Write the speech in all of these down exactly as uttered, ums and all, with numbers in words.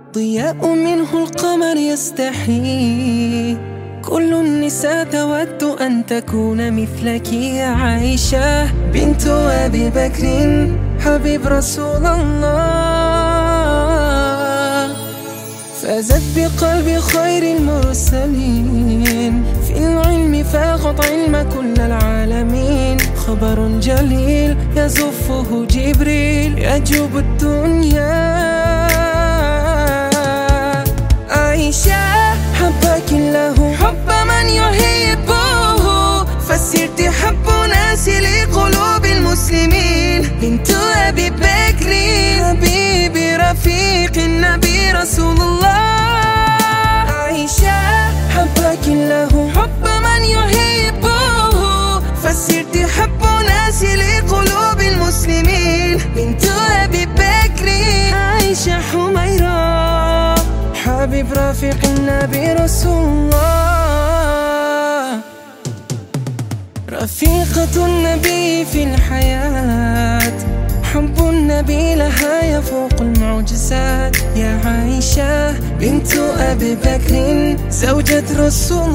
ضياء منه القمر يستحي، كل النساء تود أن تكون مثلك يا عائشة بنت أبي بكر حبيب رسول الله. فازت بقلب خير المرسلين، في العلم فاخذ علم كل العالمين. خبر جليل يزفه جبريل يجوب الدنيا. عائشة حبك الله حب من يحبه، فسرت حب ناس لقلوب المسلمين. بنت أبي بكر حبيب رفيق النبي رسول الله. عائشة حبك الله حب من يحبه، فسرت حب ناس لقلوب المسلمين. بنت أبي بكر عائشة حميرة حبيب رفيق النبي رسول الله. رفيقة النبي في الحياة، حب النبي لها يفوق المعجزات. يا عائشة بنت أبي بكر زوجة رسول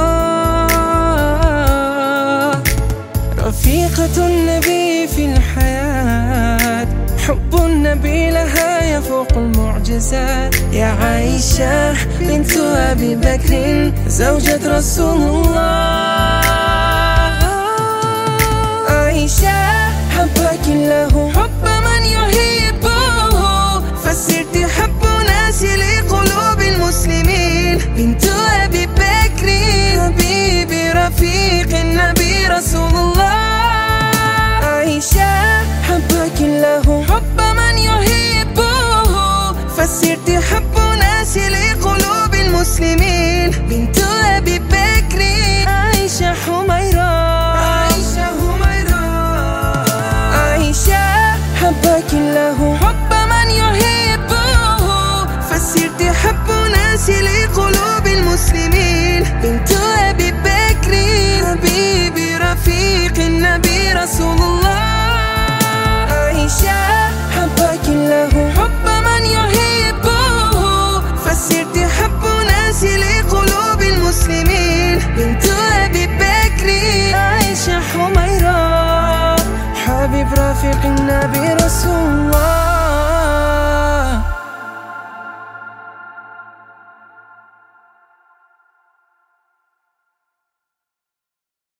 الله. رفيقة النبي في الحياة، حب النبي لها يفوق المعجزات. يا عائشة بنت أبي بكر زوجة رسول الله. عائشة حبك الله حب من يحبه، فسرت حب ناس لقلوب المسلمين. بنت أبي بكر حبيب رفيق النبي رسول الله. عائشة حبك الله حب من يحبه، فسرت حب ناس لقلوب المسلمين. بنت أبي بكر عائشة حميرة عائشة حميرة. عائشة حبك الله حب من يحبه، فسرت حب ناس لقلوب المسلمين. بنت أبي بكر حبيب رفيق النبي رسول الله. عائشة حبك الله حب من يحبه، فسرت حب ناس لقلوب المسلمين. بنت أبي بكر عائشة حميرة حبيب رفيق النبي رسول الله.